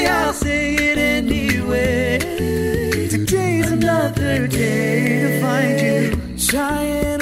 I'll say it anyway. Today's another day to find you. Trying